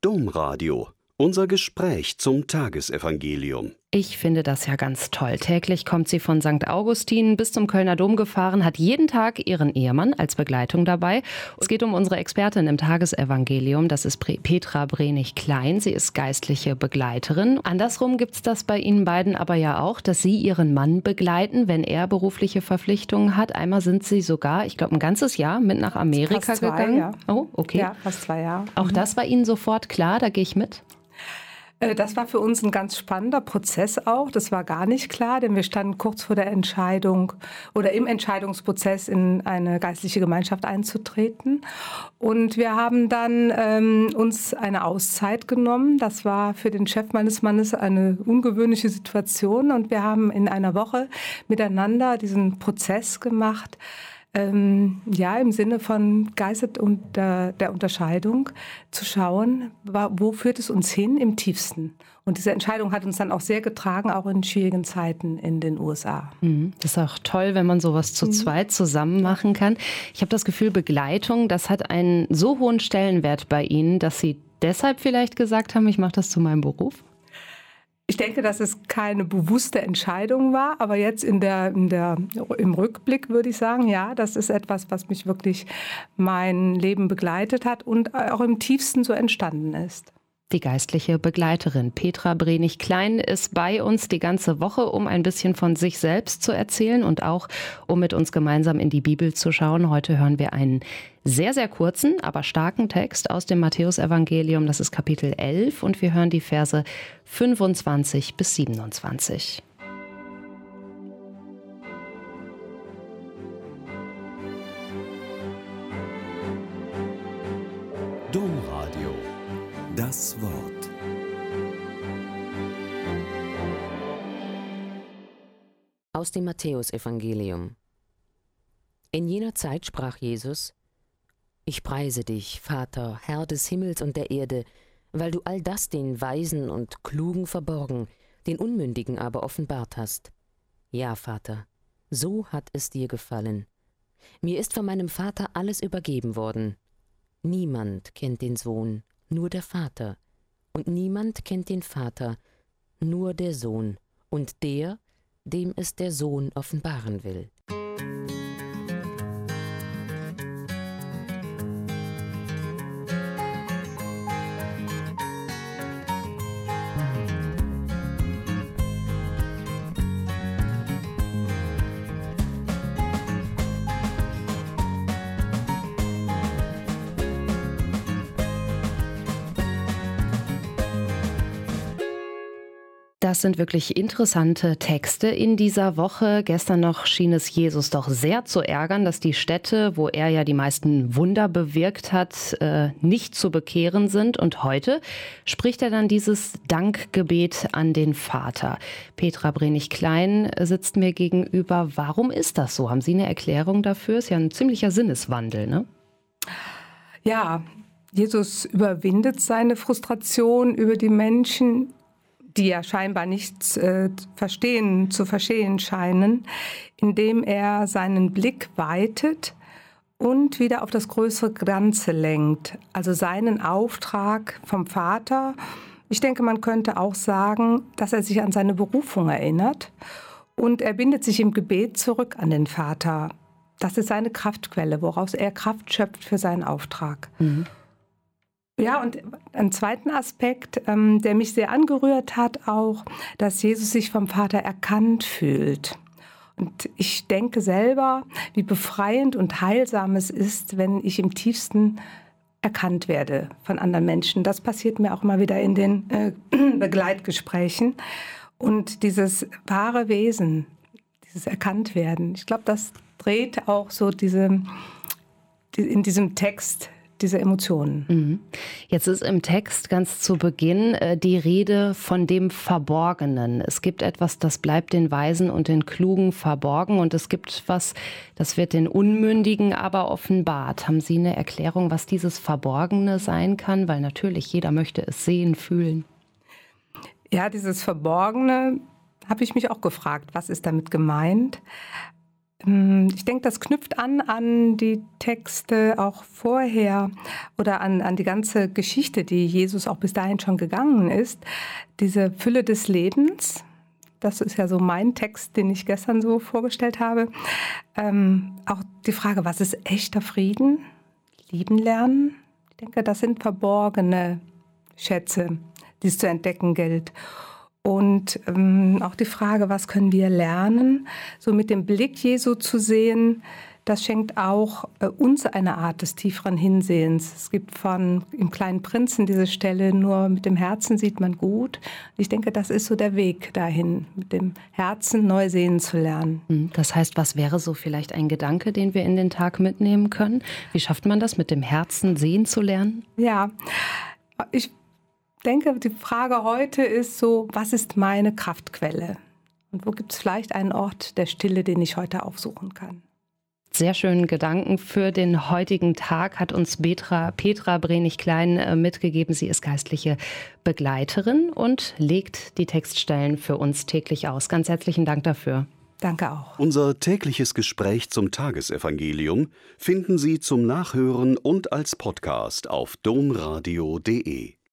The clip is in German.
Domradio. Unser Gespräch zum Tagesevangelium. Ich finde das ja ganz toll. Täglich kommt sie von St. Augustin bis zum Kölner Dom gefahren, hat jeden Tag ihren Ehemann als Begleitung dabei. Es geht um unsere Expertin im Tagesevangelium, das ist Petra Brenig-Klein. Sie ist geistliche Begleiterin. Andersrum gibt es das bei Ihnen beiden aber ja auch, dass Sie Ihren Mann begleiten, wenn er berufliche Verpflichtungen hat. Einmal sind Sie sogar, ich glaube, ein ganzes Jahr mit nach Amerika fast gegangen. Ja. Oh, okay. Ja, fast 2 Jahre. Auch das war Ihnen sofort klar, da gehe ich mit? Das war für uns ein ganz spannender Prozess auch. Das war gar nicht klar, denn wir standen kurz vor der Entscheidung oder im Entscheidungsprozess in eine geistliche Gemeinschaft einzutreten. Und wir haben dann uns eine Auszeit genommen. Das war für den Chef meines Mannes eine ungewöhnliche Situation. Und wir haben in einer Woche miteinander diesen Prozess gemacht. Im Sinne von Geist und der Unterscheidung zu schauen, wo führt es uns hin im Tiefsten. Und diese Entscheidung hat uns dann auch sehr getragen, auch in schwierigen Zeiten in den USA. Das ist auch toll, wenn man sowas zu zweit zusammen machen kann. Ich habe das Gefühl, Begleitung, das hat einen so hohen Stellenwert bei Ihnen, dass Sie deshalb vielleicht gesagt haben, ich mache das zu meinem Beruf? Ich denke, dass es keine bewusste Entscheidung war, aber jetzt im Rückblick würde ich sagen, ja, das ist etwas, was mich wirklich mein Leben begleitet hat und auch im tiefsten so entstanden ist. Die geistliche Begleiterin Petra Brenig-Klein ist bei uns die ganze Woche, um ein bisschen von sich selbst zu erzählen und auch, um mit uns gemeinsam in die Bibel zu schauen. Heute hören wir einen sehr, sehr kurzen, aber starken Text aus dem Matthäusevangelium. Das ist Kapitel 11 und wir hören die Verse 25 bis 27. Domradio. Das Wort. Aus dem Matthäusevangelium. In jener Zeit sprach Jesus: Ich preise dich, Vater, Herr des Himmels und der Erde, weil du all das den Weisen und Klugen verborgen, den Unmündigen aber offenbart hast. Ja, Vater, so hat es dir gefallen. Mir ist von meinem Vater alles übergeben worden. Niemand kennt den Sohn, nur der Vater. Und niemand kennt den Vater, nur der Sohn. Und der, dem es der Sohn offenbaren will. Das sind wirklich interessante Texte in dieser Woche. Gestern noch schien es Jesus doch sehr zu ärgern, dass die Städte, wo er ja die meisten Wunder bewirkt hat, nicht zu bekehren sind. Und heute spricht er dann dieses Dankgebet an den Vater. Petra Brenig-Klein sitzt mir gegenüber. Warum ist das so? Haben Sie eine Erklärung dafür? Ist ja ein ziemlicher Sinneswandel, ne? Ja, Jesus überwindet seine Frustration über die Menschen, die ja scheinbar nichts zu verstehen scheinen, indem er seinen Blick weitet und wieder auf das größere Ganze lenkt. Also seinen Auftrag vom Vater. Ich denke, man könnte auch sagen, dass er sich an seine Berufung erinnert und er bindet sich im Gebet zurück an den Vater. Das ist seine Kraftquelle, woraus er Kraft schöpft für seinen Auftrag. Ja, und einen zweiten Aspekt, der mich sehr angerührt hat, auch, dass Jesus sich vom Vater erkannt fühlt. Und ich denke selber, wie befreiend und heilsam es ist, wenn ich im tiefsten erkannt werde von anderen Menschen. Das passiert mir auch mal wieder in den Begleitgesprächen. Und dieses wahre Wesen, dieses Erkanntwerden, ich glaube, das dreht auch so in diesem Text diese Emotionen. Jetzt ist im Text ganz zu Beginn die Rede von dem Verborgenen. Es gibt etwas, das bleibt den Weisen und den Klugen verborgen und es gibt was, das wird den Unmündigen aber offenbart. Haben Sie eine Erklärung, was dieses Verborgene sein kann? Weil natürlich jeder möchte es sehen, fühlen. Ja, dieses Verborgene habe ich mich auch gefragt, was ist damit gemeint? Ich denke, das knüpft an die Texte auch vorher oder an die ganze Geschichte, die Jesus auch bis dahin schon gegangen ist. Diese Fülle des Lebens, das ist ja so mein Text, den ich gestern so vorgestellt habe. Auch die Frage, was ist echter Frieden? Lieben lernen. Ich denke, das sind verborgene Schätze, die es zu entdecken gilt. Und auch die Frage, was können wir lernen? So mit dem Blick Jesu zu sehen, das schenkt auch uns eine Art des tieferen Hinsehens. Es gibt im Kleinen Prinzen diese Stelle, nur mit dem Herzen sieht man gut. Ich denke, das ist so der Weg dahin, mit dem Herzen neu sehen zu lernen. Das heißt, was wäre so vielleicht ein Gedanke, den wir in den Tag mitnehmen können? Wie schafft man das, mit dem Herzen sehen zu lernen? Ja, ich denke, die Frage heute ist so, was ist meine Kraftquelle? Und wo gibt es vielleicht einen Ort der Stille, den ich heute aufsuchen kann? Sehr schönen Gedanken für den heutigen Tag hat uns Petra Brenig-Klein mitgegeben. Sie ist geistliche Begleiterin und legt die Textstellen für uns täglich aus. Ganz herzlichen Dank dafür. Danke auch. Unser tägliches Gespräch zum Tagesevangelium finden Sie zum Nachhören und als Podcast auf domradio.de.